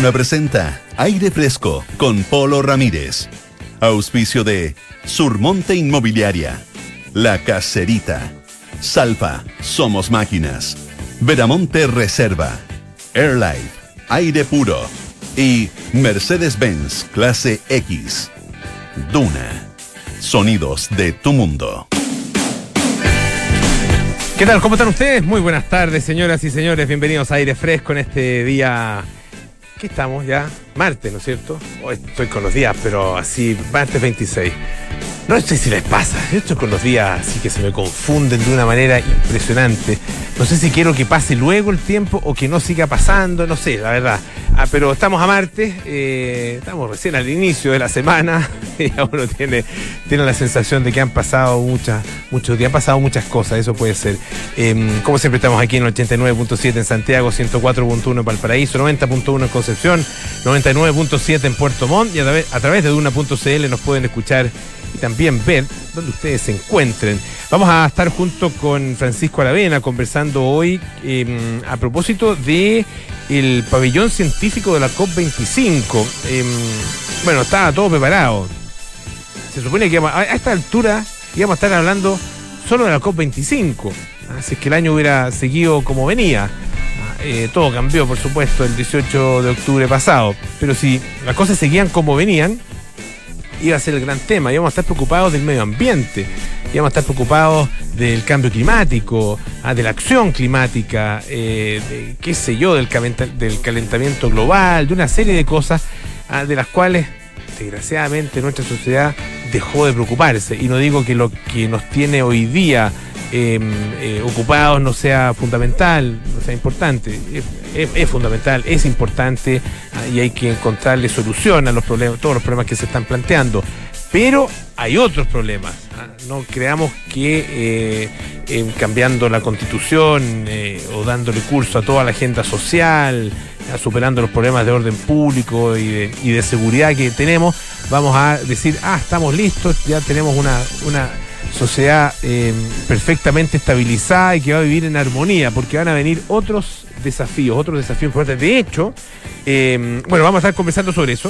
Duna presenta Aire Fresco con Polo Ramírez. Auspicio de Surmonte Inmobiliaria, La Caserita, Salpa, Somos Máquinas, Veramonte Reserva, Airlife, Aire Puro y Mercedes-Benz Clase X. Duna, sonidos de tu mundo. ¿Qué tal? ¿Cómo están ustedes? Muy buenas tardes, señoras y señores. Bienvenidos a Aire Fresco en este día... ¿Qué estamos ya? Martes, ¿no es cierto? Hoy estoy con los días, pero así, martes 26. No sé si les pasa, yo estoy con los días así que se me confunden de una manera impresionante. No sé si quiero que pase luego el tiempo o que no siga pasando, no sé, la verdad. Pero estamos a martes, estamos recién al inicio de la semana y uno tiene la sensación de que han pasado muchos días, han pasado muchas cosas, eso puede ser. Como siempre estamos aquí en el 89.7 en Santiago, 104.1 en Valparaíso, 90.1 en Concepción, 99.7 en Puerto Montt y a través de Duna.cl nos pueden escuchar y también ver donde ustedes se encuentren. Vamos a estar junto con Francisco Aravena conversando hoy a propósito de el pabellón científico de la COP25. Bueno, estaba todo preparado. Se supone que a esta altura íbamos a estar hablando solo de la COP25. Así es que el año hubiera seguido como venía. Todo cambió, por supuesto, el 18 de octubre pasado. Pero si las cosas seguían como venían, iba a ser el gran tema. Íbamos a estar preocupados del medio ambiente, íbamos a estar preocupados del cambio climático, de la acción climática, de, qué sé yo, del calentamiento global, de una serie de cosas de las cuales, desgraciadamente, nuestra sociedad dejó de preocuparse. Y no digo que lo que nos tiene hoy día ocupados no sea fundamental, no sea importante. Es fundamental, es importante y hay que encontrarle solución a los problemas, todos los problemas que se están planteando. Pero hay otros problemas. No creamos que cambiando la Constitución o dándole curso a toda la agenda social, superando los problemas de orden público y de seguridad que tenemos, vamos a decir, estamos listos, ya tenemos una sociedad perfectamente estabilizada y que va a vivir en armonía, porque van a venir otros desafíos importantes. De hecho, bueno, vamos a estar conversando sobre eso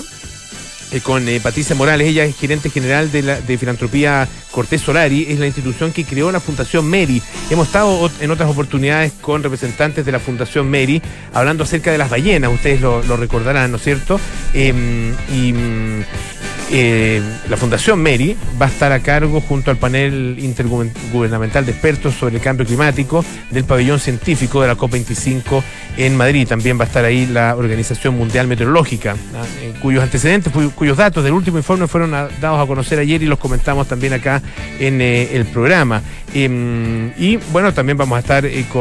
con Patricia Morales. Ella es gerente general de Filantropía Cortés Solari, es la institución que creó la Fundación MERI. Hemos estado en otras oportunidades con representantes de la Fundación MERI hablando acerca de las ballenas, ustedes lo recordarán, ¿no es cierto? La Fundación MERI va a estar a cargo, junto al panel intergubernamental de expertos sobre el cambio climático, del pabellón científico de la COP25 en Madrid. También va a estar ahí la Organización Mundial Meteorológica, cuyos antecedentes, cuyos datos del último informe fueron dados a conocer ayer y los comentamos también acá en el programa. Y bueno, también vamos a estar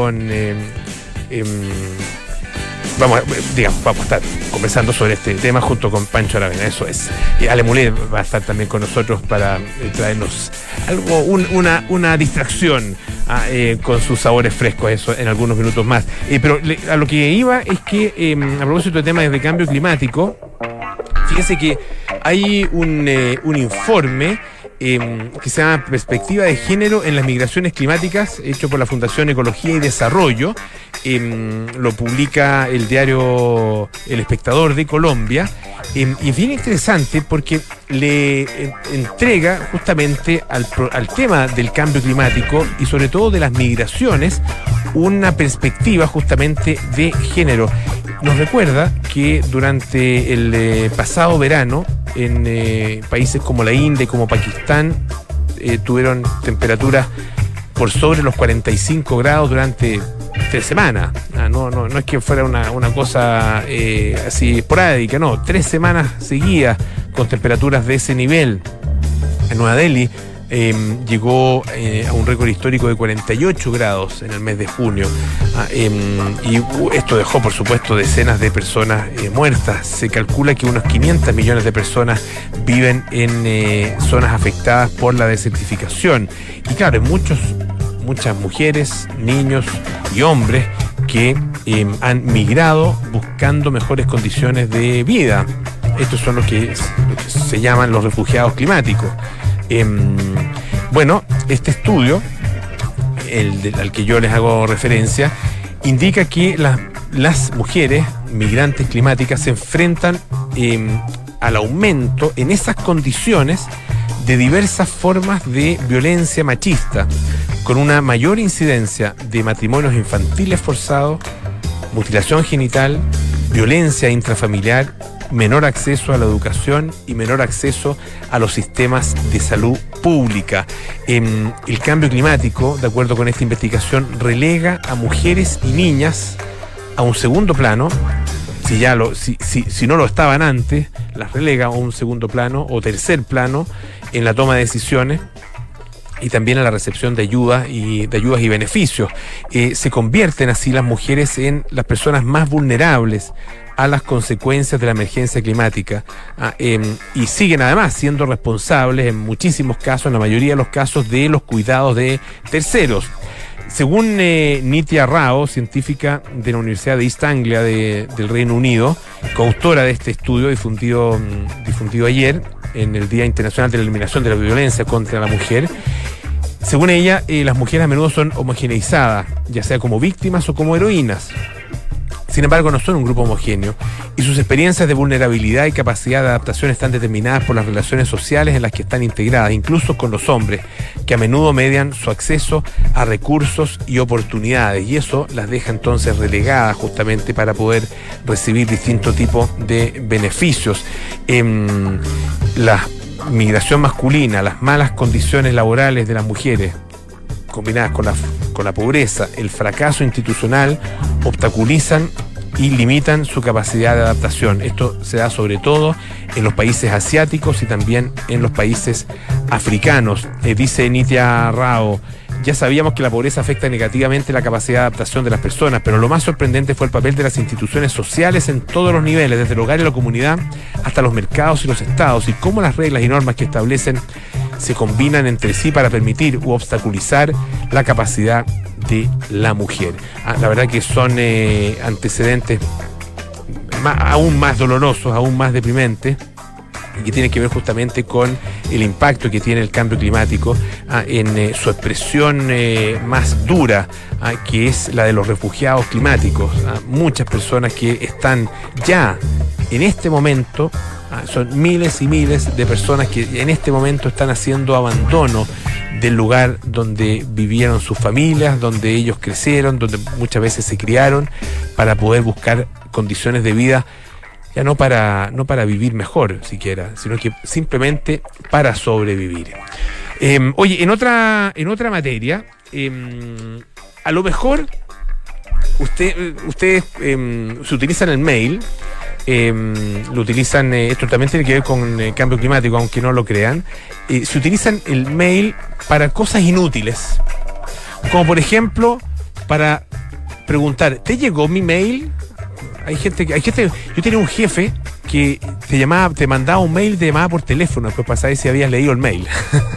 Vamos a estar conversando sobre este tema junto con Pancho Aravena, eso es. Ale Mulet va a estar también con nosotros para traernos algo, una distracción con sus sabores frescos, eso en algunos minutos más. Pero a lo que iba es que, a propósito de temas de cambio climático, fíjense que hay un informe que se llama Perspectiva de Género en las Migraciones Climáticas, hecho por la Fundación Ecología y Desarrollo. Lo publica el diario El Espectador de Colombia, y es bien interesante porque le entrega justamente al tema del cambio climático y sobre todo de las migraciones una perspectiva justamente de género. Nos recuerda que durante el pasado verano en países como la India y como Pakistán tuvieron temperaturas por sobre los 45 grados durante 3 semanas. No es que fuera una cosa así esporádica, no, 3 semanas seguidas con temperaturas de ese nivel. En Nueva Delhi llegó a un récord histórico de 48 grados en el mes de junio. Y esto dejó, por supuesto, decenas de personas muertas. Se calcula que unos 500 millones de personas viven en zonas afectadas por la desertificación. Y claro, hay muchas mujeres, niños y hombres que han migrado buscando mejores condiciones de vida. Estos son lo que se llaman los refugiados climáticos. Bueno, este estudio, al que yo les hago referencia, indica que las mujeres migrantes climáticas se enfrentan al aumento en esas condiciones de diversas formas de violencia machista, con una mayor incidencia de matrimonios infantiles forzados, mutilación genital, violencia intrafamiliar, menor acceso a la educación y menor acceso a los sistemas de salud pública. El cambio climático, de acuerdo con esta investigación, relega a mujeres y niñas a un segundo plano. Si no lo estaban antes, las relega a un segundo plano o tercer plano en la toma de decisiones y también a la recepción de ayudas y beneficios. Se convierten así las mujeres en las personas más vulnerables a las consecuencias de la emergencia climática, y siguen además siendo responsables en muchísimos casos, en la mayoría de los casos, de los cuidados de terceros. Según Nitya Rao, científica de la Universidad de East Anglia del Reino Unido, coautora de este estudio difundido ayer en el Día Internacional de la Eliminación de la Violencia contra la Mujer, según ella, las mujeres a menudo son homogeneizadas, ya sea como víctimas o como heroínas. Sin embargo, no son un grupo homogéneo y sus experiencias de vulnerabilidad y capacidad de adaptación están determinadas por las relaciones sociales en las que están integradas, incluso con los hombres, que a menudo median su acceso a recursos y oportunidades, y eso las deja entonces relegadas justamente para poder recibir distintos tipos de beneficios. La migración masculina, las malas condiciones laborales de las mujeres, combinadas con la pobreza, el fracaso institucional, obstaculizan y limitan su capacidad de adaptación. Esto se da sobre todo en los países asiáticos y también en los países africanos. Dice Nitya Rao: ya sabíamos que la pobreza afecta negativamente la capacidad de adaptación de las personas, pero lo más sorprendente fue el papel de las instituciones sociales en todos los niveles, desde el hogar y la comunidad hasta los mercados y los estados, y cómo las reglas y normas que establecen se combinan entre sí para permitir u obstaculizar la capacidad de la mujer. La verdad que son antecedentes aún más dolorosos, aún más deprimentes, y que tienen que ver justamente con el impacto que tiene el cambio climático en su expresión más dura, que es la de los refugiados climáticos. Muchas personas que están ya en este momento, son miles y miles de personas que en este momento están haciendo abandono del lugar donde vivieron sus familias, donde ellos crecieron, donde muchas veces se criaron, para poder buscar condiciones de vida, ya no para vivir mejor siquiera, sino que simplemente para sobrevivir. Oye, en otra materia, a lo mejor ustedes se utilizan el mail, lo utilizan, esto también tiene que ver con el cambio climático, aunque no lo crean, se utilizan el mail para cosas inútiles, como por ejemplo para preguntar: ¿te llegó mi mail? Hay gente, yo tenía un jefe que te mandaba un mail y te llamaba por teléfono después para saber si habías leído el mail.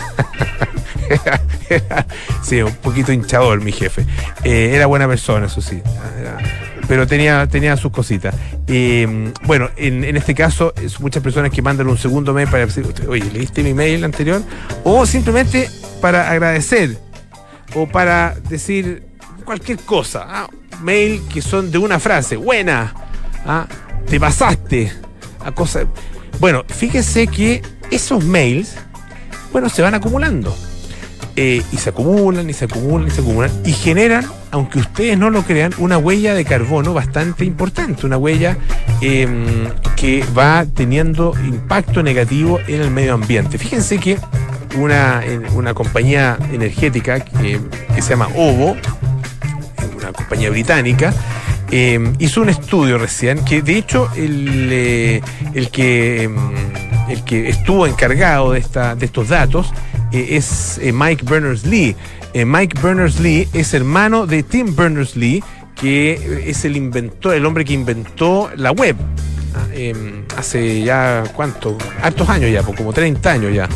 Sí, un poquito hinchador mi jefe. Era buena persona, eso sí. Pero tenía sus cositas. Bueno, en este caso, muchas personas que mandan un segundo mail para decir: oye, ¿leíste mi mail anterior? O simplemente para agradecer, o para decir cualquier cosa. Mail que son de una frase: buena, te pasaste, a cosas. Bueno, fíjense que esos mails, bueno, se van acumulando. Y se acumulan, y se acumulan, y se acumulan, y generan, aunque ustedes no lo crean, una huella de carbono bastante importante, una huella que va teniendo impacto negativo en el medio ambiente. Fíjense que una compañía energética que se llama OVO, una compañía británica, hizo un estudio recién, que de hecho el que estuvo encargado de estos datos es Mike Berners-Lee. Mike Berners-Lee es hermano de Tim Berners-Lee, que es el hombre que inventó la web hace ya, hartos años ya, como 30 años ya.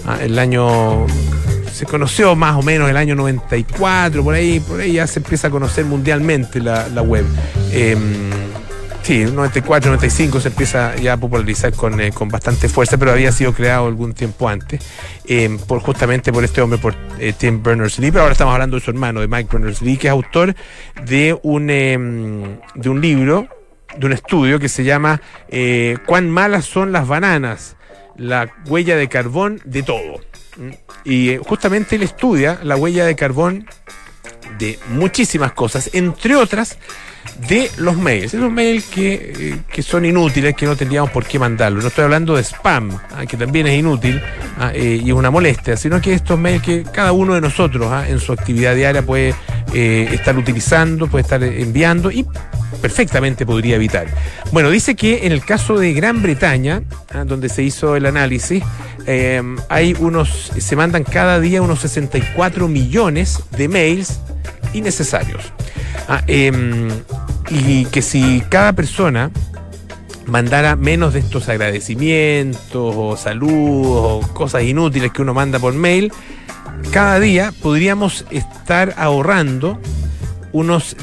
Se conoció más o menos el año 94, por ahí ya se empieza a conocer mundialmente la web. Sí, 94, 95 se empieza ya a popularizar con bastante fuerza, pero había sido creado algún tiempo antes, justamente por este hombre, por Tim Berners-Lee, pero ahora estamos hablando de su hermano, de Mike Berners-Lee, que es autor de un libro, de un estudio que se llama ¿Cuán malas son las bananas? La huella de carbón de todo. Y justamente él estudia la huella de carbón de muchísimas cosas, entre otras de los mails. Esos mails que son inútiles, que no tendríamos por qué mandarlos. No estoy hablando de spam, que también es inútil y es una molestia, sino que estos mails que cada uno de nosotros en su actividad diaria puede estar utilizando, puede estar enviando y perfectamente podría evitar. Bueno, dice que en el caso de Gran Bretaña, donde se hizo el análisis, se mandan cada día unos 64 millones de mails innecesarios. Y que si cada persona mandara menos de estos agradecimientos o saludos o cosas inútiles que uno manda por mail, cada día podríamos estar ahorrando unos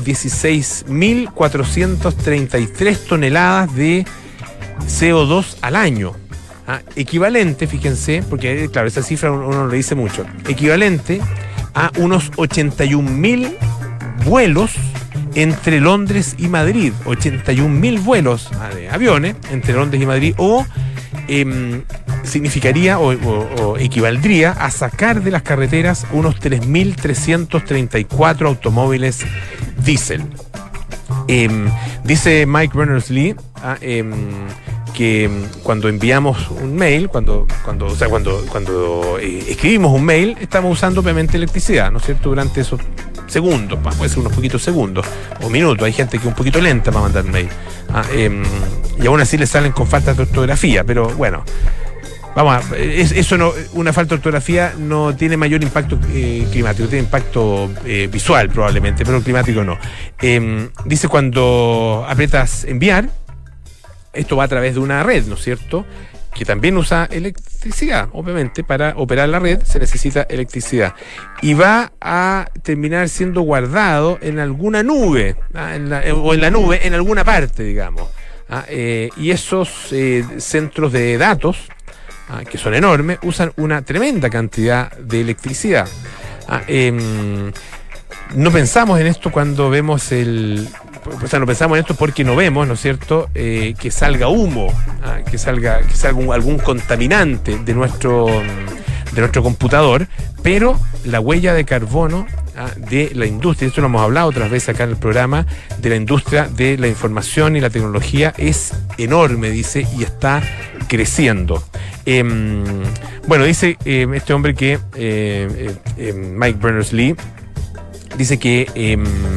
16.433 toneladas de CO2 al año. Equivalente, fíjense, porque claro, esa cifra uno no le dice mucho, equivalente a unos 81.000 vuelos entre Londres y Madrid, 81.000 vuelos de aviones entre Londres y Madrid, o significaría o equivaldría a sacar de las carreteras unos 3.334 automóviles diésel. Dice Mike Berners-Lee que cuando enviamos un mail, cuando escribimos un mail, estamos usando obviamente electricidad, ¿no es cierto?, durante esos segundos, puede ser unos poquitos segundos o minutos. Hay gente que es un poquito lenta para mandar mail, y aún así le salen con falta de ortografía, pero bueno, eso no, una falta de ortografía no tiene mayor impacto climático, tiene impacto visual probablemente, pero el climático no. Dice cuando aprietas enviar, esto va a través de una red, ¿no es cierto?, que también usa electricidad. Obviamente, para operar la red se necesita electricidad. Y va a terminar siendo guardado en alguna nube, o en la nube, en alguna parte, digamos. Y esos centros de datos, que son enormes, usan una tremenda cantidad de electricidad. No pensamos en esto cuando vemos no pensamos en esto porque no vemos, ¿no es cierto?, que salga humo, que salga algún contaminante de nuestro computador, pero la huella de carbono de la industria, esto lo hemos hablado otras veces acá en el programa, de la industria de la información y la tecnología es enorme, dice, y está creciendo. Bueno, dice este hombre que Mike Berners-Lee dice que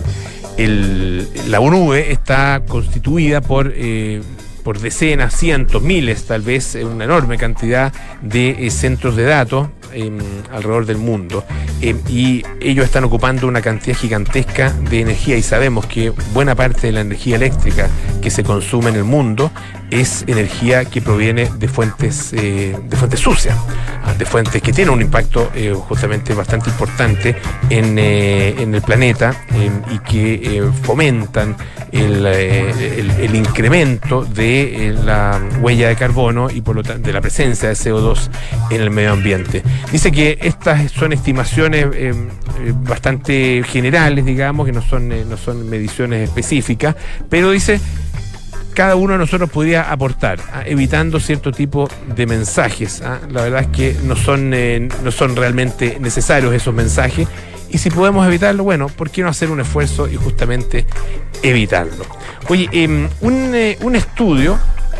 la nube está constituida por decenas, cientos, miles, tal vez, una enorme cantidad de centros de datos alrededor del mundo, y ellos están ocupando una cantidad gigantesca de energía, y sabemos que buena parte de la energía eléctrica que se consume en el mundo es energía que proviene de fuentes sucias, de fuentes que tienen un impacto justamente bastante importante en el planeta, y que fomentan el incremento de la huella de carbono y por lo tanto de la presencia de CO2 en el medio ambiente. Dice que estas son estimaciones bastante generales, digamos, que no son mediciones específicas, pero dice cada uno de nosotros podría aportar, evitando cierto tipo de mensajes. La verdad es que no son realmente necesarios esos mensajes, y si podemos evitarlo, bueno, ¿por qué no hacer un esfuerzo y justamente evitarlo? Oye, un estudio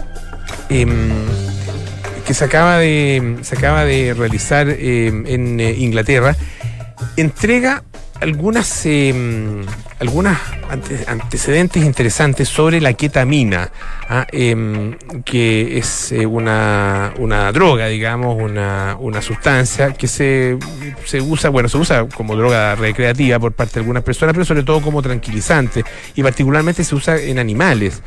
que se acaba de realizar en Inglaterra entrega algunos antecedentes interesantes sobre la ketamina, que es una droga, digamos, una sustancia que se usa como droga recreativa por parte de algunas personas, pero sobre todo como tranquilizante, y particularmente se usa en animales.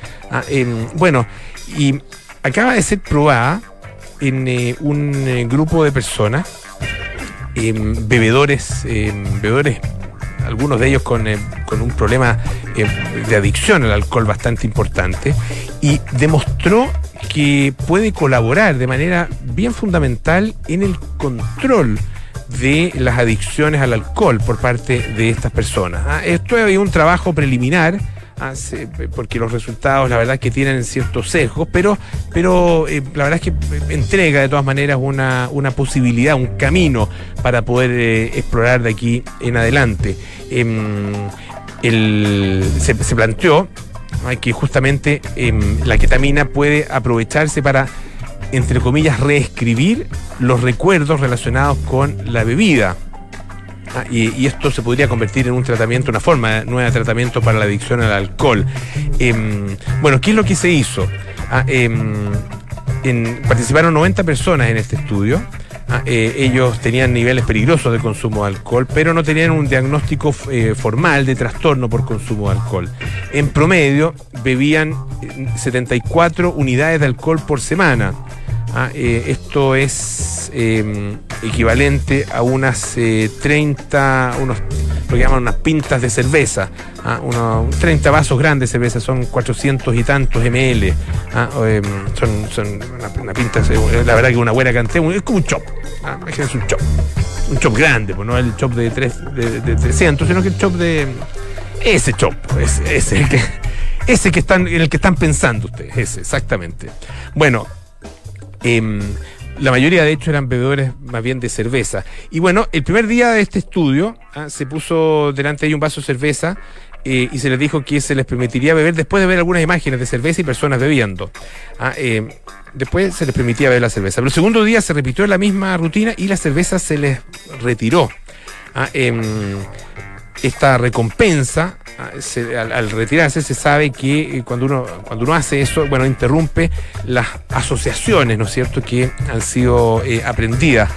Y acaba de ser probada en un grupo de personas, bebedores algunos de ellos con un problema de adicción al alcohol bastante importante, y demostró que puede colaborar de manera bien fundamental en el control de las adicciones al alcohol por parte de estas personas. Esto es un trabajo preliminar, porque los resultados la verdad es que tienen ciertos sesgos, pero la verdad es que entrega de todas maneras una posibilidad, un camino para poder explorar de aquí en adelante. Se planteó que justamente la ketamina puede aprovecharse para, entre comillas, reescribir los recuerdos relacionados con la bebida. Y esto se podría convertir en un tratamiento, una forma nueva de tratamiento para la adicción al alcohol. Bueno, ¿qué es lo que se hizo? Participaron 90 personas en este estudio. Ellos tenían niveles peligrosos de consumo de alcohol, pero no tenían un diagnóstico formal de trastorno por consumo de alcohol. En promedio, bebían 74 unidades de alcohol por semana. Esto es equivalente a unas 30, lo que llaman unas pintas de cerveza, unos 30 vasos grandes de cerveza, son 400 y tantos ml. Son una pinta, la verdad que una buena cantidad, es como un chop. Imagínense un chop grande, pues no el chop de 300, sino que el chop de ese chop, ese que están, en el que están pensando ustedes, ese, exactamente. Bueno, la mayoría de hecho eran bebedores más bien de cerveza. Y bueno, el primer día de este estudio se puso delante de ellos un vaso de cerveza y se les dijo que se les permitiría beber después de ver algunas imágenes de cerveza y personas bebiendo. Después se les permitía beber la cerveza. Pero el segundo día se repitió la misma rutina y la cerveza se les retiró. Esta recompensa, al retirarse, se sabe que cuando uno hace eso, bueno, interrumpe las asociaciones, ¿no es cierto?, que han sido aprendidas.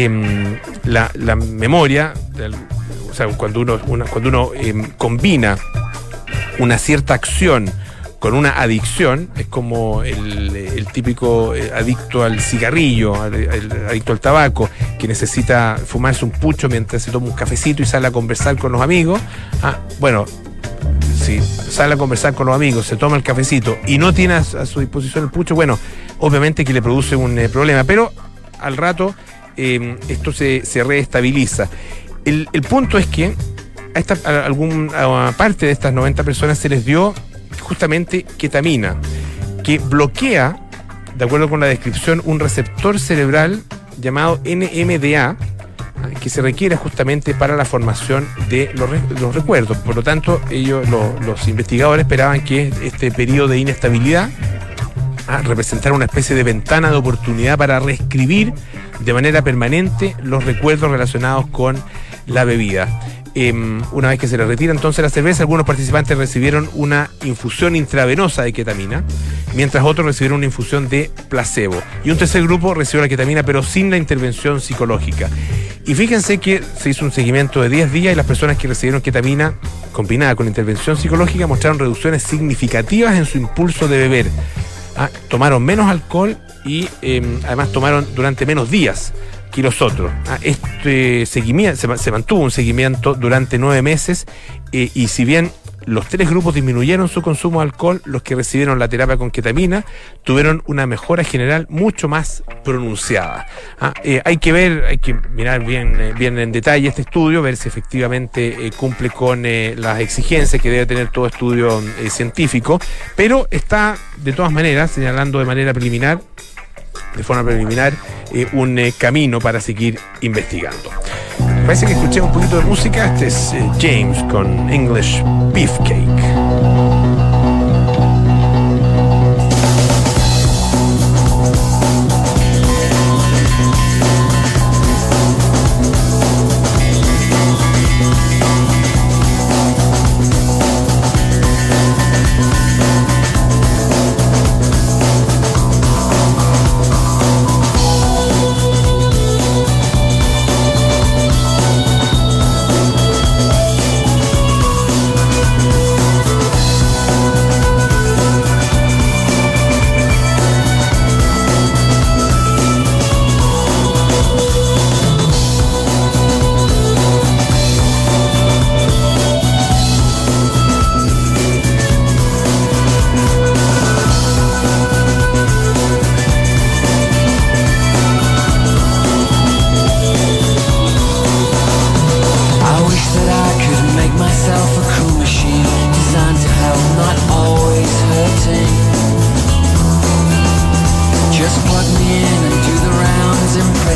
La memoria, o sea, cuando uno combina una cierta acción con una adicción, es como el típico adicto al cigarrillo, el adicto al tabaco, que necesita fumarse un pucho mientras se toma un cafecito y sale a conversar con los amigos. Bueno, si sale a conversar con los amigos, se toma el cafecito y no tiene a su disposición el pucho, bueno, obviamente que le produce un problema, pero al rato esto se reestabiliza. El punto es que a alguna parte de estas 90 personas se les dio justamente ketamina, que bloquea, de acuerdo con la descripción, un receptor cerebral llamado NMDA, que se requiere justamente para la formación de los recuerdos. Por lo tanto, los investigadores esperaban que este periodo de inestabilidad representara una especie de ventana de oportunidad para reescribir de manera permanente los recuerdos relacionados con la bebida. Una vez que se les retira entonces la cerveza, algunos participantes recibieron una infusión intravenosa de ketamina, mientras otros recibieron una infusión de placebo. Y un tercer grupo recibió la ketamina, pero sin la intervención psicológica. Y fíjense que se hizo un seguimiento de 10 días y las personas que recibieron ketamina combinada con intervención psicológica mostraron reducciones significativas en su impulso de beber. Tomaron menos alcohol y además tomaron durante menos días que los otros. Este seguimiento se mantuvo un seguimiento durante 9 meses y si bien los 3 grupos disminuyeron su consumo de alcohol, los que recibieron la terapia con ketamina tuvieron una mejora general mucho más pronunciada. Hay que mirar bien en detalle este estudio, ver si efectivamente cumple con las exigencias que debe tener todo estudio científico, pero está de todas maneras señalando de forma preliminar un camino para seguir investigando. Parece que escuché un poquito de música. Este es James con English Beefcake.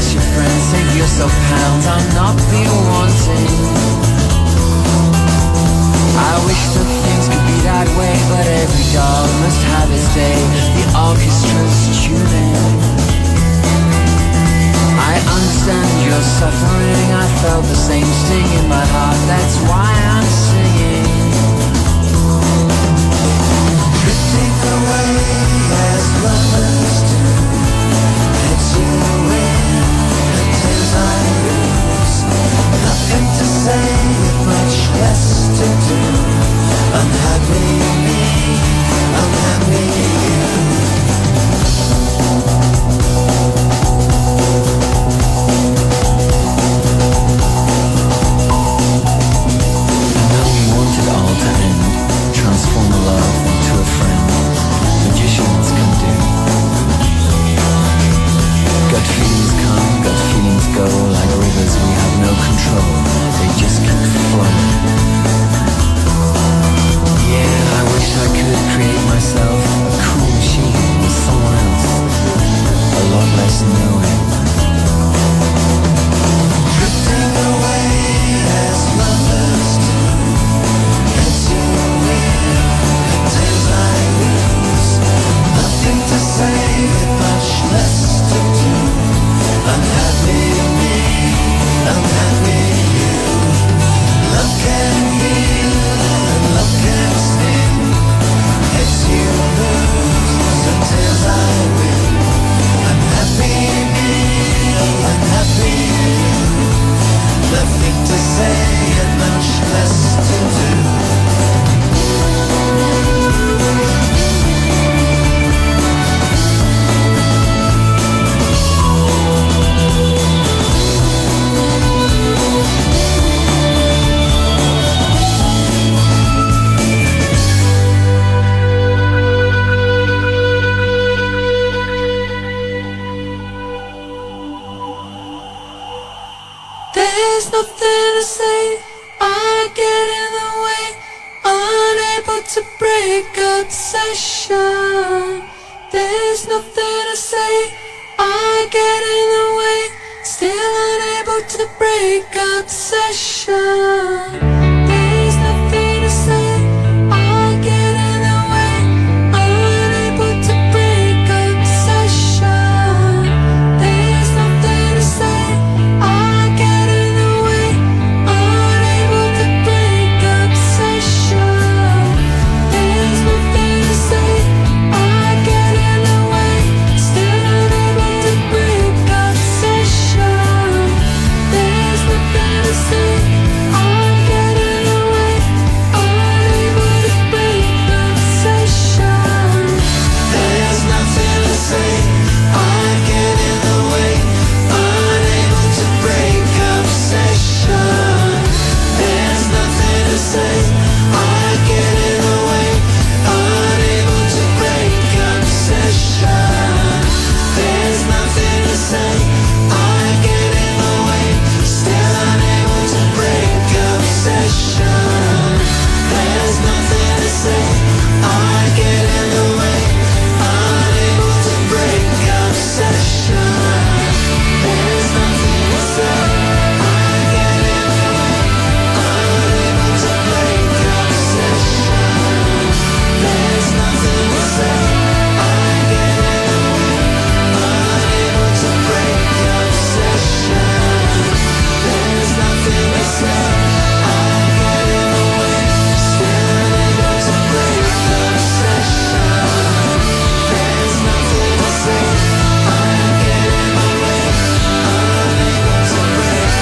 bless your friends, save yourself pounds, I'm not being wanting. I wish that things could be that way, but every dog must have its day. The orchestra's tuning. I understand your suffering, I felt the same sting in my heart, that's why I'm singing. Drifting away as lovers do, catching the wind, the tears I lose. Nothing to say, much less to do. Unhappy me, unhappy you. I know we want it all to end, transform a love into a friend. Magicians can do. Gut feelings come, gut feelings go, like rivers we have no control, they just keep flowing. Yeah, I wish I could create myself a cool machine with someone else, a lot less knowing. Drifting away as lovers do, catching the wind, the tales I lose. Nothing to say, much less to do. Unhappy me, unhappy you. Love can heal and love can sting. Heads you lose and tails I win. Unhappy me, unhappy you. Nothing to say and much less to do. There's nothing to say, I get in the way, unable to break obsession. There's nothing to say, I get in the way, still unable to break obsession. There's nothing to say, I get in the way, unable to break obsession. There's nothing to say, I get in the way, unable to break obsession. There's nothing to say, I get in the way, still unable to break obsession. There's nothing to say, I get in the way, unable to break obsession. There's nothing to say, I get in the way, unable to break obsession. There's nothing to say, I get in the way, unable to break obsession. There's nothing to say, I get in the way, still unable to break obsession. There's nothing to say, I get in the way, unable to break obsession. There's nothing to say, I get in the way, unable to break obsession. There's nothing to say, I get in the way, unable to break obsession. There's nothing to say, I get in the way, still unable to break obsession. There's nothing to say, I get in the way, unable to break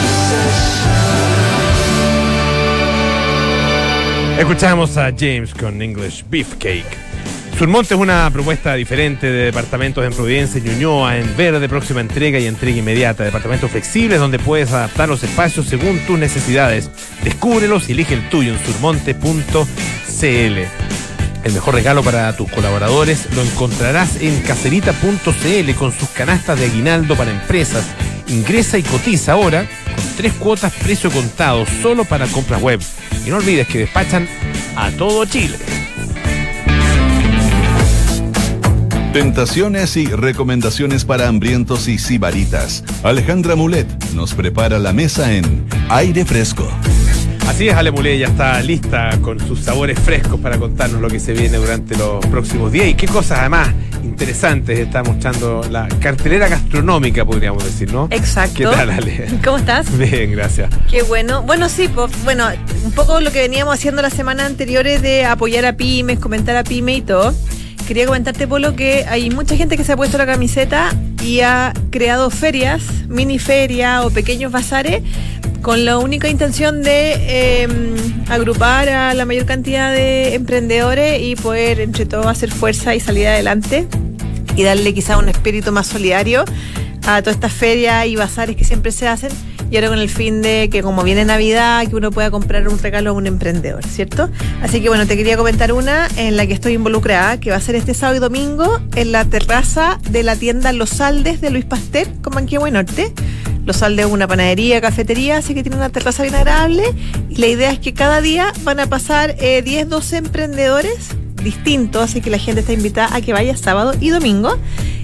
obsession. Escuchamos a James con English Beefcake. Surmonte es una propuesta diferente de departamentos en Providencia y Ñuñoa, en verde, próxima entrega y entrega inmediata. Departamentos flexibles donde puedes adaptar los espacios según tus necesidades. Descúbrelos y elige el tuyo en surmonte.cl. El mejor regalo para tus colaboradores lo encontrarás en caserita.cl con sus canastas de aguinaldo para empresas. Ingresa y cotiza ahora con 3 cuotas precio contado solo para compras web. Y no olvides que despachan a todo Chile. Tentaciones y recomendaciones para hambrientos y sibaritas. Alejandra Mulet nos prepara la mesa en Aire Fresco. Así es, Ale Mulé ya está lista con sus sabores frescos para contarnos lo que se viene durante los próximos días y qué cosas además interesantes está mostrando la cartelera gastronómica, podríamos decir, ¿no? Exacto. ¿Qué tal, Ale? ¿Cómo estás? Bien, gracias. Qué bueno. Bueno, sí, pues, bueno, un poco lo que veníamos haciendo la semana anterior es de apoyar a pymes, comentar a pymes y todo. Quería comentarte, Polo, que hay mucha gente que se ha puesto la camiseta y ha creado ferias, mini ferias o pequeños bazares con la única intención de agrupar a la mayor cantidad de emprendedores y poder entre todos hacer fuerza y salir adelante y darle quizá un espíritu más solidario a todas estas ferias y bazares que siempre se hacen, y ahora con el fin de que como viene Navidad, que uno pueda comprar un regalo a un emprendedor, ¿cierto? Así que bueno, te quería comentar una en la que estoy involucrada, que va a ser este sábado y domingo en la terraza de la tienda Los Saldes de Luis Pasteur con Manquehue Norte. Los Saldes es una panadería, cafetería, así que tiene una terraza bien agradable, y la idea es que cada día van a pasar 10, 12 emprendedores distintos, así que la gente está invitada a que vaya sábado y domingo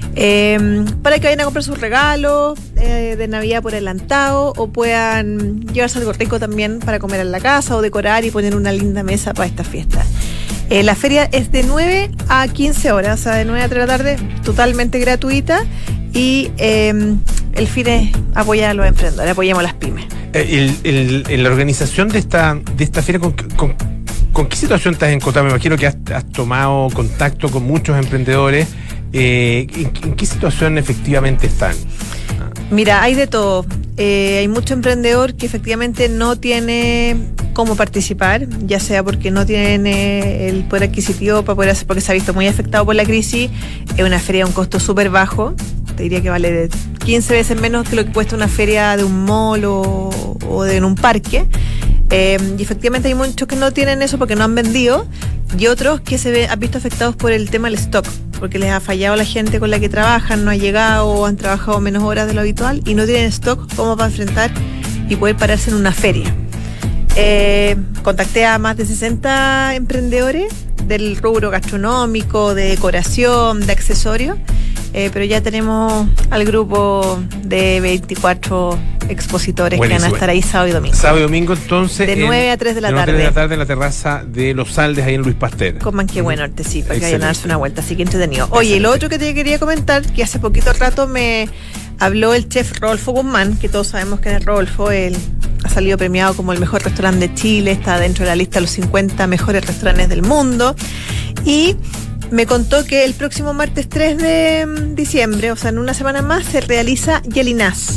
para que vayan a comprar sus regalos de Navidad por adelantado o puedan llevarse algo rico también para comer en la casa o decorar y poner una linda mesa para esta fiesta. La feria es de 9 a 15 horas, o sea, de 9 a 3 de la tarde, totalmente gratuita, y el fin es apoyar a los emprendedores, apoyemos a las pymes. En la organización de esta feria, ¿con qué situación te has encontrado? Me imagino que has tomado contacto con muchos emprendedores. ¿En qué situación efectivamente están? Mira, hay de todo. Hay mucho emprendedor que efectivamente no tiene cómo participar, ya sea porque no tienen el poder adquisitivo para poder hacer, porque se ha visto muy afectado por la crisis. Es una feria de un costo súper bajo. Te diría que vale de 15 veces menos que lo que cuesta una feria de un mall o en un parque. Y efectivamente hay muchos que no tienen eso porque no han vendido, y otros que han visto afectados por el tema del stock, porque les ha fallado la gente con la que trabajan, no ha llegado o han trabajado menos horas de lo habitual y no tienen stock como para enfrentar y poder pararse en una feria. Contacté a más de 60 emprendedores del rubro gastronómico, de decoración, de accesorios, pero ya tenemos al grupo de 24 expositores. Buenísimo. Que van a estar ahí sábado y domingo. Sábado y domingo, entonces. De 9 a 3 de la tarde. 9 de la tarde en la terraza de Los Saldes, ahí en Luis Pasteur. Con Manquehue Norte, sí, para que vayan a darse una vuelta. Así que entretenido. Oye, y lo otro que te quería comentar, que hace poquito rato me habló el chef Rodolfo Guzmán, que todos sabemos que es Rodolfo, él ha salido premiado como el mejor restaurante de Chile, está dentro de la lista de los 50 mejores restaurantes del mundo. Y me contó que el próximo martes 3 de diciembre, o sea, en una semana más, se realiza Yelinás.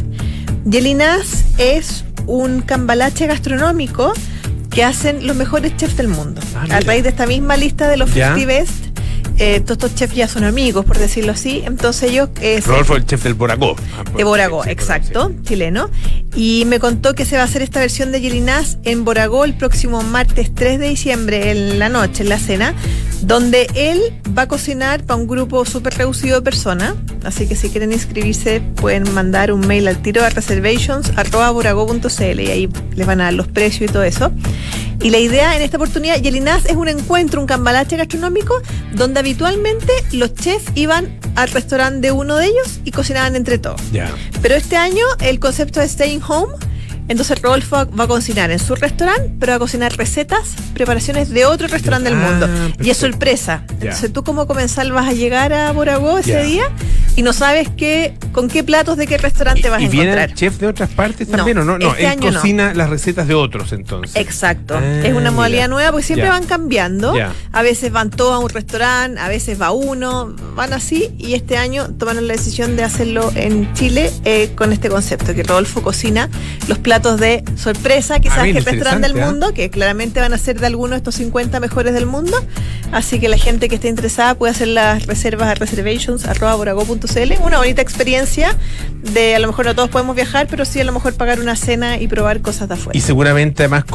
Yelinás es un cambalache gastronómico que hacen los mejores chefs del mundo. A raíz de esta misma lista de los 50 Best, todos estos chefs ya son amigos, por decirlo así. Entonces ellos... Rodolfo, el chef del Boragó. De Boragó, exacto, sí. Chileno. Y me contó que se va a hacer esta versión de Yelinás en Boragó el próximo martes 3 de diciembre, en la noche, en la cena, donde él va a cocinar para un grupo súper reducido de personas. Así que si quieren inscribirse pueden mandar un mail al tiro a reservations@boragó.cl y ahí les van a dar los precios y todo eso. Y la idea en esta oportunidad, Yelinás es un encuentro, un cambalache gastronómico donde habitualmente los chefs iban al restaurante de uno de ellos y cocinaban entre todos. Pero este año el concepto es Staying Home. Entonces Rodolfo va a cocinar en su restaurante, pero va a cocinar recetas, preparaciones de otro restaurante del mundo. Perfecto. Y es sorpresa. Entonces tú como comensal vas a llegar a Boragó ese día y no sabes con qué platos de qué restaurante vas a encontrar. ¿Y viene chef de otras partes también o no? No, él cocina las recetas de otros entonces. Exacto. Es una modalidad nueva porque siempre van cambiando. A veces van todos a un restaurante, a veces va uno, van así, y este año tomaron la decisión de hacerlo en Chile con este concepto, que Rodolfo cocina los platos de sorpresa, quizás que el restaurante del mundo, que claramente van a ser de algunos de estos 50 mejores del mundo. Así que la gente que esté interesada puede hacer las reservas a reservations@boragó.cl. Una bonita experiencia de, a lo mejor no todos podemos viajar, pero sí a lo mejor pagar una cena y probar cosas de afuera. Y seguramente además con un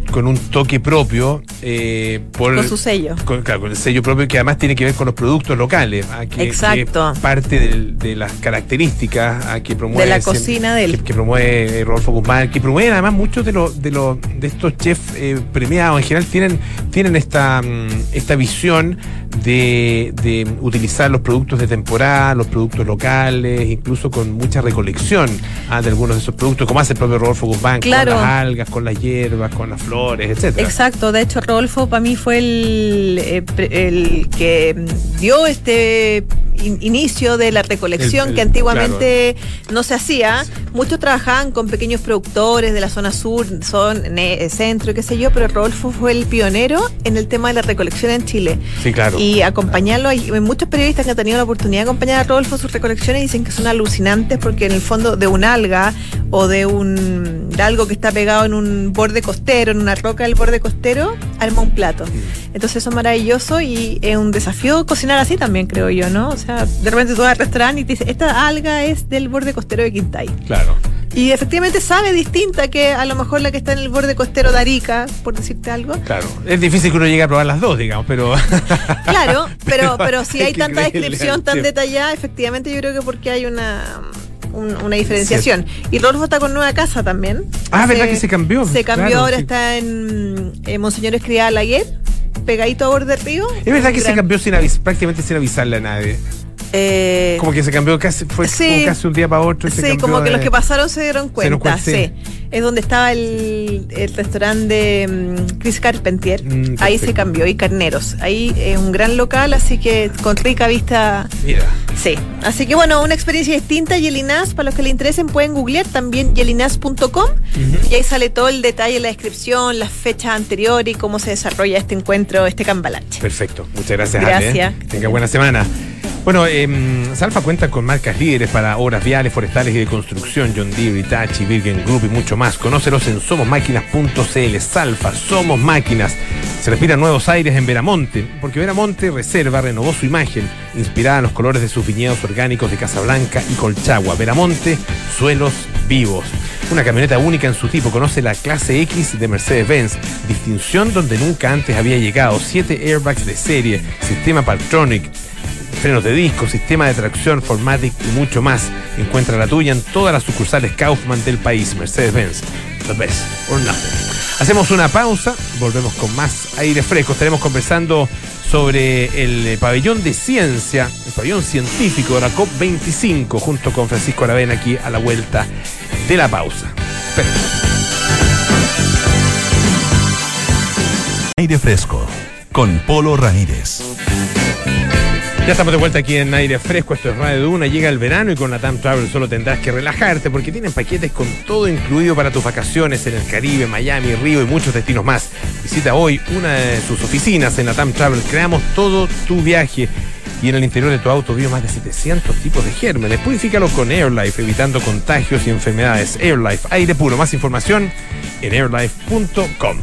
con un toque propio, Con su sello. Claro, con el sello propio, que además tiene que ver con los productos locales, Exacto. que parte de las características que promueve De la cocina de él. que promueve Rodolfo Guzmán, que promueve además muchos de estos chefs premiados. En general tienen esta visión de utilizar los productos de temporada, los productos locales, incluso con mucha recolección de algunos de esos productos, como hace el propio Rodolfo Guzmán, Claro. con las algas, con las hierbas, con las flores, etcétera. Exacto, de hecho Rodolfo para mí fue el que dio este inicio de la recolección que antiguamente no se hacía. Sí. Muchos trabajaban con pequeños productores de la zona sur, centro, qué sé yo, pero Rodolfo fue el pionero en el tema de la recolección en Chile. Sí, claro. Y acompañarlo, hay muchos periodistas que han tenido la oportunidad de acompañar a Rodolfo en sus recolecciones y dicen que son alucinantes porque en el fondo de un alga o de algo que está pegado en un borde costero, en una roca del borde costero, arma un plato. Entonces eso es maravilloso y es un desafío cocinar así también, creo yo, ¿no? O sea, de repente tú vas al restaurante y te dices, esta alga es del borde costero de Quintay. Claro. Y efectivamente sabe distinta que a lo mejor la que está en el borde costero de Arica, por decirte algo. Claro. Es difícil que uno llegue a probar las dos, digamos, pero... Claro, pero si hay hay que tanta creerle descripción al tan chef. detallada, efectivamente yo creo que porque hay una diferenciación. Y Rodolfo está con nueva casa también. ¿Verdad que se cambió? Se cambió, Claro, ahora sí. está en Monseñor Escrivá Laguer, pegadito a Borde Río. Es verdad que se Gran- cambió prácticamente sin avisarle a nadie. Como que se cambió casi, fue sí. como casi un día para otro. y se Sí, cambió como que de- los que pasaron se dieron cuenta. sí. Sí. Es donde estaba el restaurante de Chris Carpentier. Ahí perfecto. se cambió. Y Carneros. Ahí es un gran local, así que con rica vista. Mira. Sí. Así que bueno, una experiencia distinta. Yelinaz, para los que le interesen, pueden googlear también yelinaz.com y ahí sale todo el detalle, la descripción, las fechas anteriores y cómo se desarrolla este encuentro, este cambalache. Perfecto. Muchas gracias, Gracias. Ale. Que tenga buena semana. Bueno, Salfa cuenta con marcas líderes para obras viales, forestales y de construcción: John Deere, Hitachi, Virgin Group y mucho más. Conócelos en somosmáquinas.cl. Salfa, somos máquinas. Se respiran nuevos aires en Veramonte, porque Veramonte Reserva renovó su imagen, inspirada en los colores de sus viñedos orgánicos de Casablanca y Colchagua. Veramonte, suelos vivos. Una camioneta única en su tipo. Conoce la clase X de Mercedes-Benz, distinción donde nunca antes había llegado. 7 airbags de serie, sistema Partronic, frenos de disco, sistema de tracción Formatic y mucho más. Encuentra la tuya en todas las sucursales Kaufman del país. Mercedes-Benz, the best or nothing. Hacemos una pausa, volvemos con más aire fresco. Estaremos conversando sobre el pabellón de ciencia, el pabellón científico de la COP25, junto con Francisco Aravena, aquí a la vuelta de la pausa. Esperen. Aire fresco con Polo Ramírez. Ya estamos de vuelta aquí en Aire Fresco, esto es Radio Duna, llega el verano y con la TAM Travel solo tendrás que relajarte porque tienen paquetes con todo incluido para tus vacaciones en el Caribe, Miami, Río y muchos destinos más. Visita hoy una de sus oficinas en la TAM Travel, creamos todo tu viaje y en el interior de tu auto vive más de 700 tipos de gérmenes. Purifícalo con AirLife, evitando contagios y enfermedades. AirLife, aire puro. Más información en airlife.com.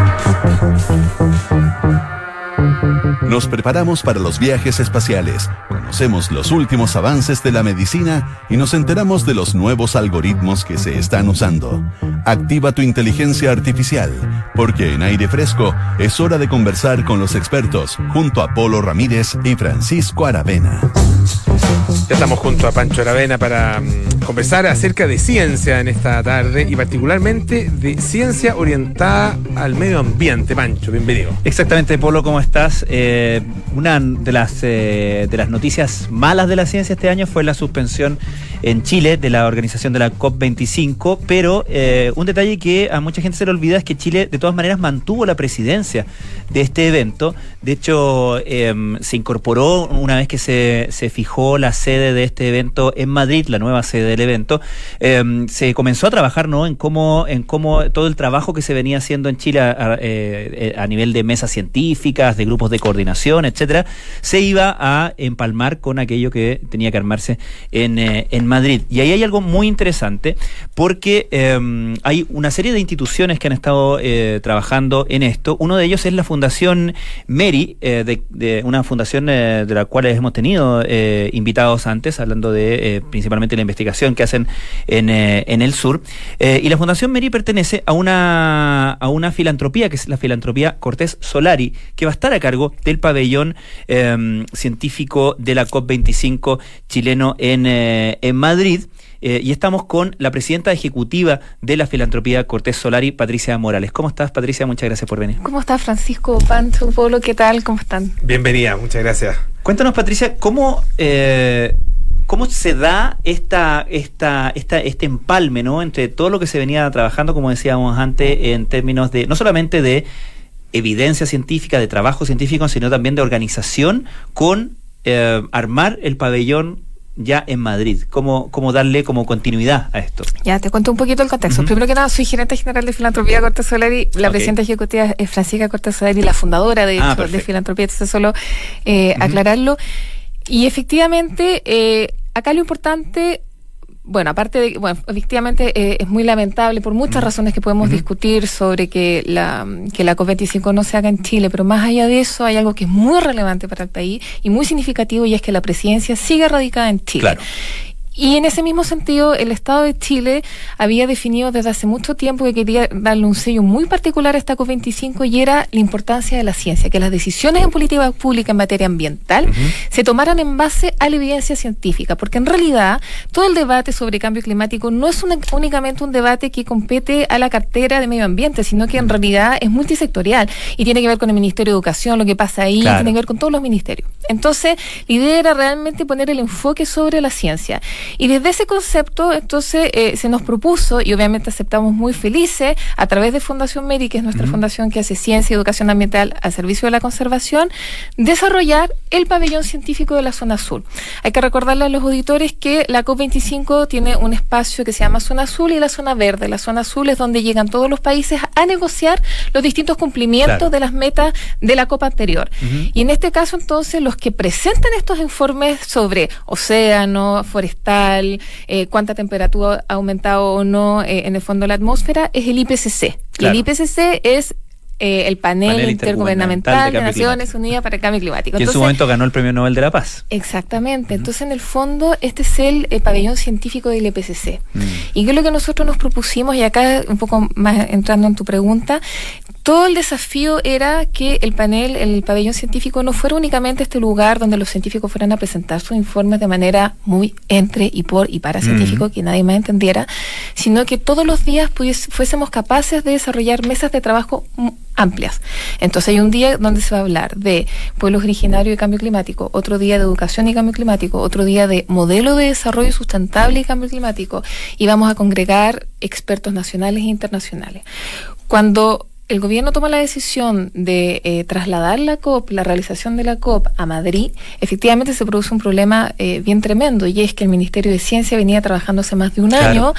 Nos preparamos para los viajes espaciales, conocemos los últimos avances de la medicina y nos enteramos de los nuevos algoritmos que se están usando. Activa tu inteligencia artificial, porque en Aire Fresco es hora de conversar con los expertos, junto a Polo Ramírez y Francisco Aravena. Ya estamos junto a Pancho Aravena para conversar acerca de ciencia en esta tarde y particularmente de ciencia orientada al medio ambiente. Pancho, bienvenido. Exactamente, Polo, ¿cómo estás? Una de las noticias malas de la ciencia este año fue la suspensión en Chile de la organización de la COP25, pero un detalle que a mucha gente se le olvida es que Chile de todas maneras mantuvo la presidencia de este evento. De hecho, se incorporó una vez que se fijó la sede de este evento en Madrid, la nueva sede del evento. Se comenzó a trabajar, ¿no?, en cómo todo el trabajo que se venía haciendo en Chile a nivel de mesas científicas, de grupos de coordinación, etcétera, se iba a empalmar con aquello que tenía que armarse en Madrid. Y ahí hay algo muy interesante porque hay una serie de instituciones que han estado trabajando en esto. Uno de ellos es la Fundación MERI, de una fundación de la cual hemos tenido invitados antes, hablando de principalmente la investigación investigación que hacen en el sur. Y la Fundación MERI pertenece a una filantropía, que es la filantropía Cortés Solari, que va a estar a cargo del pabellón científico de la COP25 chileno en Madrid. Y estamos con la presidenta ejecutiva de la filantropía Cortés Solari, Patricia Morales. ¿Cómo estás, Patricia? Muchas gracias por venir. ¿Cómo estás, Francisco, Pancho, Polo? ¿Qué tal? ¿Cómo están? Bienvenida, muchas gracias. Cuéntanos, Patricia, ¿cómo se da este empalme, ¿no?, entre todo lo que se venía trabajando, como decíamos antes, en términos de no solamente de evidencia científica, de trabajo científico, sino también de organización, con armar el pabellón ya en Madrid? ¿Cómo darle como continuidad a esto? Ya, te cuento un poquito el contexto. Primero que nada, soy gerente general de Filantropía Cortés Solari. La presidenta ejecutiva es Francisca Cortés Solari, la fundadora, de hecho, de Filantropía. Entonces, solo aclararlo. Y efectivamente, acá lo importante... Bueno, aparte de, efectivamente es muy lamentable por muchas razones que podemos discutir sobre que la COP25 no se haga en Chile, pero más allá de eso hay algo que es muy relevante para el país y muy significativo, y es que la presidencia sigue radicada en Chile. Claro. Y en ese mismo sentido, el Estado de Chile había definido desde hace mucho tiempo que quería darle un sello muy particular a esta COP25, y era la importancia de la ciencia, que las decisiones en política pública en materia ambiental se tomaran en base a la evidencia científica, porque en realidad todo el debate sobre cambio climático no es únicamente un debate que compete a la cartera de medio ambiente, sino que en realidad es multisectorial y tiene que ver con el Ministerio de Educación, lo que pasa ahí, tiene que ver con todos los ministerios. Entonces, la idea era realmente poner el enfoque sobre la ciencia. Y desde ese concepto, entonces, se nos propuso, y obviamente aceptamos muy felices, a través de Fundación MERI, que es nuestra fundación que hace ciencia y educación ambiental al servicio de la conservación, desarrollar el pabellón científico de la zona sur. Hay que recordarle a los auditores que la COP25 tiene un espacio que se llama zona azul y la zona verde. La zona azul es donde llegan todos los países a negociar los distintos cumplimientos de las metas de la COP anterior. Y en este caso, entonces, los que presentan estos informes sobre océano, forestal, cuánta temperatura ha aumentado o no en el fondo de la atmósfera, es el IPCC. Y el IPCC es el panel intergubernamental de Naciones Unidas para el Cambio Climático. Que en su momento ganó el Premio Nobel de la Paz. Exactamente. Entonces, en el fondo, este es el pabellón científico del IPCC. Y que es lo que nosotros nos propusimos, y acá un poco más entrando en tu pregunta, todo el desafío era que el pabellón científico no fuera únicamente este lugar donde los científicos fueran a presentar sus informes de manera muy entre y por y para científico, que nadie más entendiera, sino que todos los días fuésemos capaces de desarrollar mesas de trabajo amplias. Entonces hay un día donde se va a hablar de pueblos originarios y cambio climático, otro día de educación y cambio climático, otro día de modelo de desarrollo sustentable y cambio climático, y vamos a congregar expertos nacionales e internacionales. Cuando el gobierno toma la decisión de trasladar la realización de la COP a Madrid, efectivamente se produce un problema bien tremendo, y es que el Ministerio de Ciencia venía trabajando hace más de un año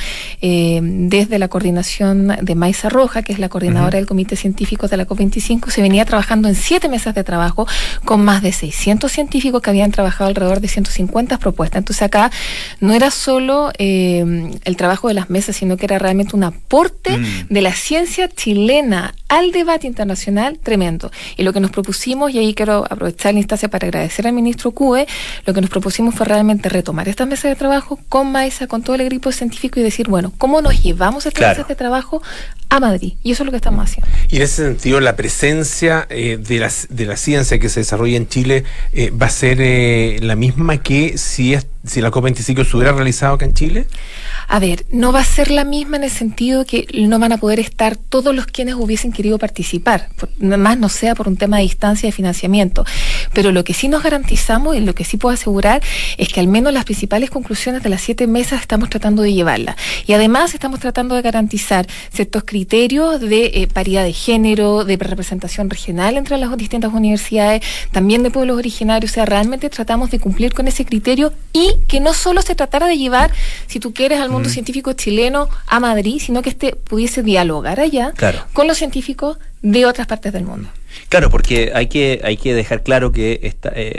desde la coordinación de Maiza Roja, que es la coordinadora del Comité Científico de la COP25, se venía trabajando en 7 mesas de trabajo con más de 600 científicos que habían trabajado alrededor de 150 propuestas. Entonces acá no era solo el trabajo de las mesas, sino que era realmente un aporte de la ciencia chilena al debate internacional tremendo. Y lo que nos propusimos, y ahí quiero aprovechar la instancia para agradecer al ministro Cue, lo que nos propusimos fue realmente retomar estas mesas de trabajo con Maiza, con todo el equipo científico, y decir, bueno, ¿cómo nos llevamos estas mesas de trabajo a Madrid? Y eso es lo que estamos haciendo. Y en ese sentido, la presencia de la ciencia que se desarrolla en Chile va a ser la misma que si la COP25 se hubiera realizado acá en Chile. A ver, no va a ser la misma en el sentido que no van a poder estar todos los quienes hubiesen querido participar, más no sea por un tema de distancia de financiamiento, pero lo que sí nos garantizamos y lo que sí puedo asegurar es que al menos las principales conclusiones de las 7 mesas estamos tratando de llevarlas, y además estamos tratando de garantizar ciertos criterios de paridad de género, de representación regional entre las distintas universidades, también de pueblos originarios. O sea, realmente tratamos de cumplir con ese criterio, y que no solo se tratara de llevar, si tú quieres, al mundo científico chileno a Madrid, sino que pudiese dialogar allá con los científicos de otras partes del mundo. Claro, porque hay que dejar claro que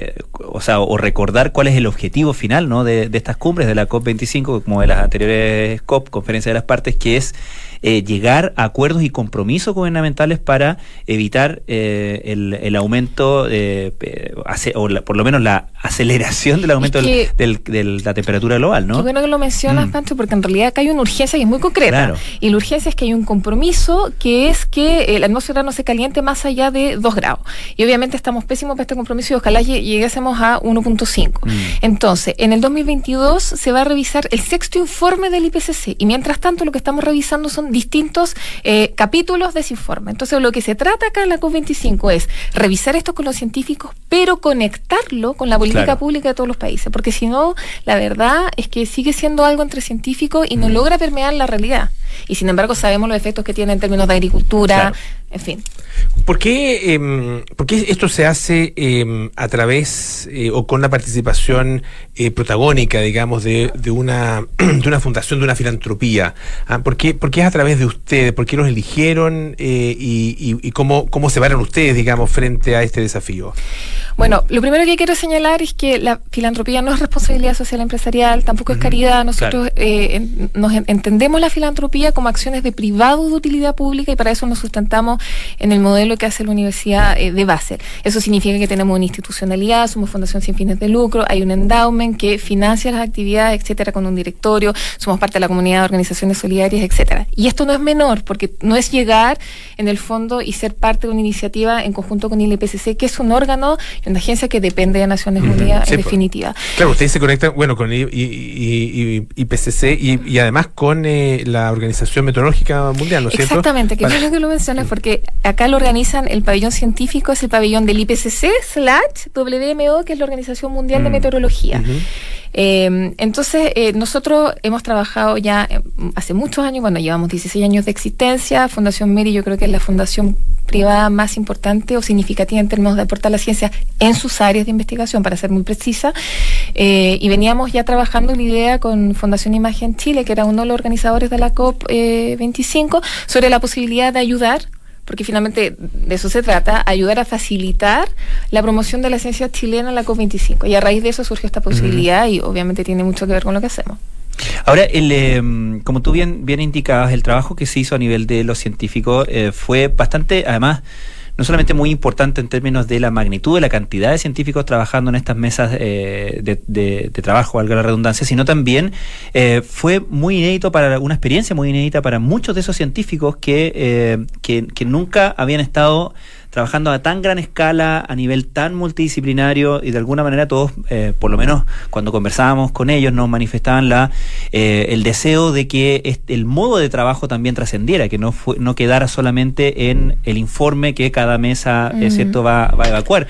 o recordar cuál es el objetivo final, ¿no? de estas cumbres, de la COP25, como de las anteriores COP, Conferencia de las Partes, que es llegar a acuerdos y compromisos gubernamentales para evitar el aumento por lo menos la aceleración del aumento de la temperatura global, ¿no? Qué bueno que lo mencionas, Pancho, porque en realidad acá hay una urgencia que es muy concreta. Claro. Y la urgencia es que hay un compromiso que es que la atmósfera no se caliente más allá de 2 grados. Y obviamente estamos pésimos para este compromiso y ojalá llegásemos a 1.5. Entonces, en el 2022 se va a revisar el 6º informe del IPCC y mientras tanto lo que estamos revisando son distintos capítulos de ese informe. Entonces, lo que se trata acá en la COP25 es revisar esto con los científicos, pero conectarlo con la política pública de todos los países, porque si no, la verdad es que sigue siendo algo entre científicos y no logra permear la realidad. Y sin embargo sabemos los efectos que tiene en términos de agricultura, en fin. ¿Por qué esto se hace a través o con la participación protagónica, digamos, de una fundación, de una filantropía? ¿Por qué es a través de ustedes? ¿Por qué los eligieron y cómo se paran ustedes, digamos, frente a este desafío? Bueno, lo primero que quiero señalar es que la filantropía no es responsabilidad social empresarial, tampoco es caridad. Nosotros entendemos la filantropía como acciones de privado de utilidad pública y para eso nos sustentamos en el modelo que hace la Universidad de Basel. Eso significa que tenemos una institucionalidad, somos fundación sin fines de lucro, hay un endowment que financia las actividades, etcétera, con un directorio, somos parte de la comunidad de organizaciones solidarias, etcétera. Y esto no es menor, porque no es llegar en el fondo y ser parte de una iniciativa en conjunto con el IPCC, que es un órgano y una agencia que depende de Naciones Unidas en definitiva. Claro, ustedes se conectan, bueno, con IPCC y además con la Organización Meteorológica Mundial, ¿no es cierto? Exactamente, que es lo que lo mencionas, porque acá lo organizan, el pabellón científico es el pabellón del IPCC/WMO, que es la Organización Mundial de Meteorología. Entonces, nosotros hemos trabajado ya hace muchos años, bueno, llevamos 16 años de existencia. Fundación MERI yo creo que es la fundación privada más importante o significativa en términos de aportar la ciencia en sus áreas de investigación, para ser muy precisa, y veníamos ya trabajando la idea con Fundación Imagen Chile, que era uno de los organizadores de la COP25, sobre la posibilidad de ayudar, porque finalmente de eso se trata, ayudar a facilitar la promoción de la ciencia chilena en la COP25. Y a raíz de eso surgió esta posibilidad y obviamente tiene mucho que ver con lo que hacemos. Ahora, como tú bien indicabas, el trabajo que se hizo a nivel de los científicos fue bastante, además, no solamente muy importante en términos de la magnitud de la cantidad de científicos trabajando en estas mesas de trabajo, valga la redundancia, sino también fue muy inédito, una experiencia muy inédita para muchos de esos científicos que nunca habían estado trabajando a tan gran escala, a nivel tan multidisciplinario, y de alguna manera todos, por lo menos cuando conversábamos con ellos, nos manifestaban el deseo de que el modo de trabajo también trascendiera, que no quedara solamente en el informe que cada mesa cierto va a evacuar.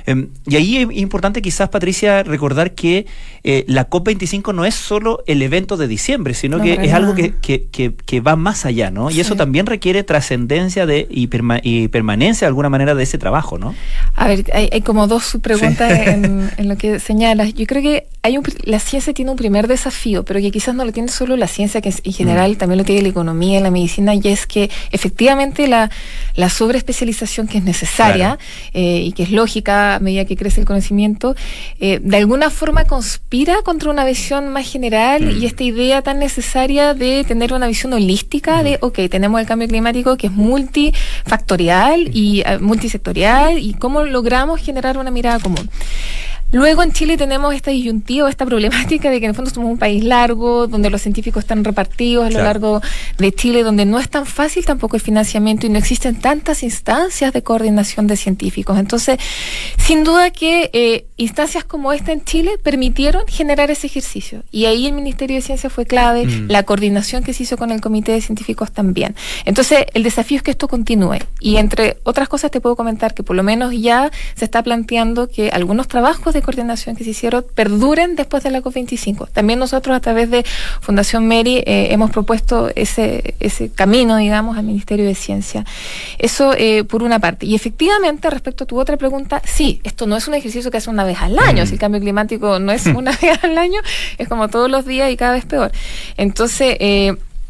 Y ahí es importante quizás, Patricia, recordar que la COP25 no es solo el evento de diciembre, sino que es algo que va más allá, ¿no? Sí. Y eso también requiere trascendencia y permanencia de alguna manera de ese trabajo, ¿no? A ver, hay como dos subpreguntas en lo que señalas. Yo creo que la ciencia tiene un primer desafío, pero que quizás no lo tiene solo la ciencia, que en general también lo tiene la economía, la medicina, y es que efectivamente la sobreespecialización que es necesaria, y que es lógica a medida que crece el conocimiento, de alguna forma conspira contra una visión más general y esta idea tan necesaria de tener una visión holística de, tenemos el cambio climático que es multifactorial y multisectorial, y cómo logramos generar una mirada común. Luego en Chile tenemos esta disyuntiva, esta problemática de que en el fondo somos un país largo, donde los científicos están repartidos a lo largo de Chile, donde no es tan fácil tampoco el financiamiento y no existen tantas instancias de coordinación de científicos. Entonces, sin duda que instancias como esta en Chile permitieron generar ese ejercicio. Y ahí el Ministerio de Ciencia fue clave, la coordinación que se hizo con el Comité de Científicos también. Entonces, el desafío es que esto continúe. Y entre otras cosas te puedo comentar que por lo menos ya se está planteando que algunos trabajos de coordinación que se hicieron perduren después de la COP25. También nosotros a través de Fundación MERI hemos propuesto ese camino, digamos, al Ministerio de Ciencia. Eso por una parte. Y efectivamente, respecto a tu otra pregunta, sí, esto no es un ejercicio que hace una vez al año. Si el cambio climático no es una vez al año, es como todos los días y cada vez peor. Entonces,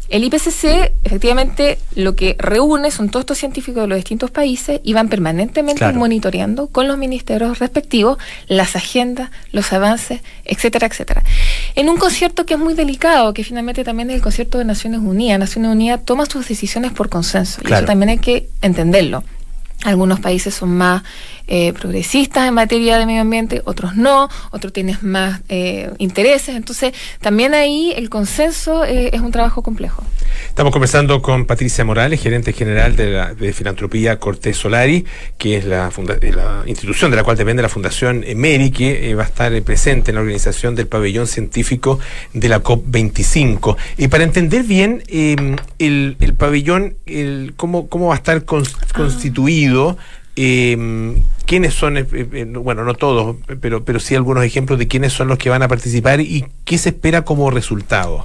El IPCC, efectivamente, lo que reúne son todos estos científicos de los distintos países y van permanentemente monitoreando con los ministerios respectivos las agendas, los avances, etcétera, etcétera. En un concierto que es muy delicado, que finalmente también es el concierto de Naciones Unidas. Naciones Unidas toma sus decisiones por consenso, y eso también hay que entenderlo. Algunos países son más progresistas en materia de medio ambiente, otros no, otros tienen más intereses. Entonces, también ahí el consenso es un trabajo complejo. Estamos conversando con Patricia Morales, gerente general de Filantropía Cortés Solari, que es la institución de la cual depende la Fundación MERI, que va a estar presente en la organización del pabellón científico de la COP25. Y para entender bien el pabellón, cómo va a estar constituido, quiénes son, bueno, no todos, pero sí algunos ejemplos de quiénes son los que van a participar y qué se espera como resultado.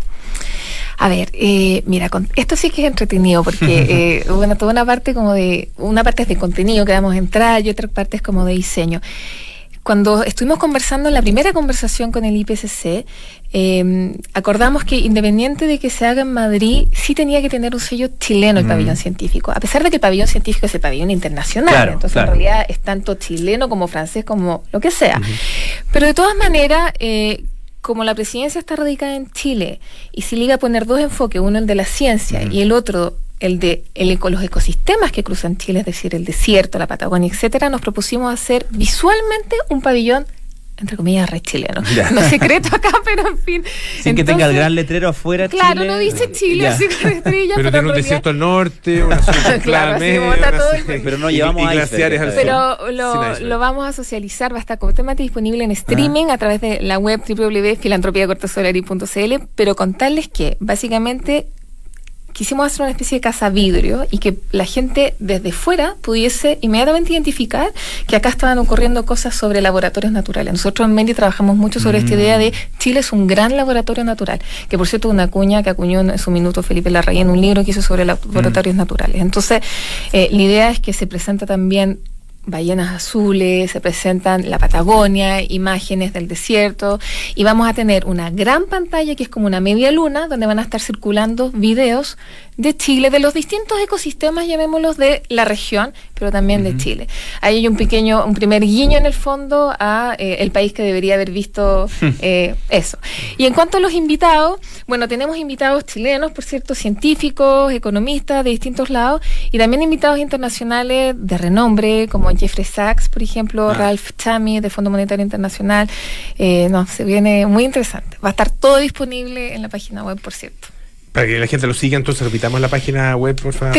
A ver, mira, esto sí que es entretenido porque, bueno, toda una parte una parte es de contenido que vamos a entrar y otra parte es como de diseño. Cuando estuvimos conversando en la primera conversación con el IPCC, acordamos que independiente de que se haga en Madrid, sí tenía que tener un sello chileno el pabellón científico, a pesar de que el pabellón científico es el pabellón internacional, entonces en realidad es tanto chileno como francés como lo que sea. Pero de todas maneras, como la presidencia está radicada en Chile y se liga a poner dos enfoques, uno el de la ciencia y el otro el de los ecosistemas que cruzan Chile, es decir, el desierto, la Patagonia, etcétera, nos propusimos hacer visualmente un pabellón, entre comillas, re chileno. No es secreto acá, pero en fin. Sin que tenga el gran letrero afuera, claro, Chile. No dice Chile, así con estrellas. Pero tiene un desierto al norte, una zona claro, medio, pero no llevamos y glaciares al sur. Pero lo vamos a socializar, va a estar completamente disponible en streaming a través de la web www.filantropiacortesolari.cl, pero contarles que básicamente quisimos hacer una especie de casa vidrio y que la gente desde fuera pudiese inmediatamente identificar que acá estaban ocurriendo cosas sobre laboratorios naturales. Nosotros en MERI trabajamos mucho sobre esta idea de Chile es un gran laboratorio natural, que por cierto una cuña que acuñó en su minuto Felipe Larraín en un libro que hizo sobre laboratorios naturales. Entonces, la idea es que se presenta también ballenas azules, se presentan la Patagonia, imágenes del desierto, y vamos a tener una gran pantalla que es como una media luna, donde van a estar circulando videos de Chile, de los distintos ecosistemas, llamémoslos, de la región, pero también de Chile. Ahí hay un primer guiño en el fondo a el país que debería haber visto eso. Y en cuanto a los invitados, bueno, tenemos invitados chilenos, por cierto, científicos, economistas de distintos lados, y también invitados internacionales de renombre, como Jeffrey Sachs, por ejemplo, Ralph Chami, de Fondo Monetario Internacional. Se viene muy interesante. Va a estar todo disponible en la página web, por cierto. Para que la gente lo siga, entonces repitamos la página web, por favor.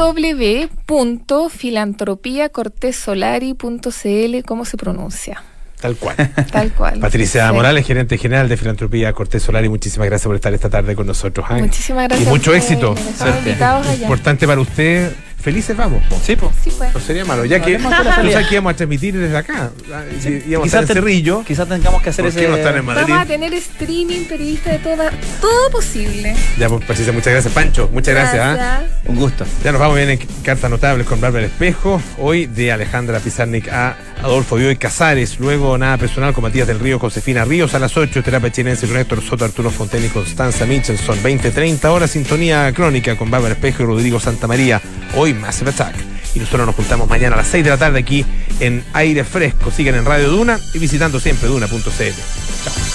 www.filantropiacortesolari.cl, ¿cómo se pronuncia? Tal cual. Tal cual. Patricia Morales, gerente general de Filantropía Cortés Solari, muchísimas gracias por estar esta tarde con nosotros. Muchísimas gracias. Y mucho éxito. Importante para usted. Felices vamos. Sí, pues. No sería malo, ya que nosotros aquí íbamos a transmitir desde acá. Íbamos a estar en Cerrillo. Quizás tengamos que hacer ese. No estar en Madrid. Vamos a tener streaming, periodista de todo posible. Ya, pues, Patricia, muchas gracias. Pancho, muchas gracias. Un gusto. Ya nos vamos bien en Cartas Notables con Bárbara Espejo. Hoy de Alejandra Pizarnik a Adolfo Bioy Casares. Luego Nada Personal con Matías del Río, Josefina Ríos. A las 8, Terapia Chilense con Héctor Soto, Arturo Fonten y Constanza Michelson. 20:30 horas, Sintonía Crónica con Bárbara Espejo y Rodrigo Santamaría. Hoy Massive Attack. Y nosotros nos juntamos mañana a las 6 de la tarde aquí en Aire Fresco. Sigan en Radio Duna y visitando siempre duna.cl. Chao.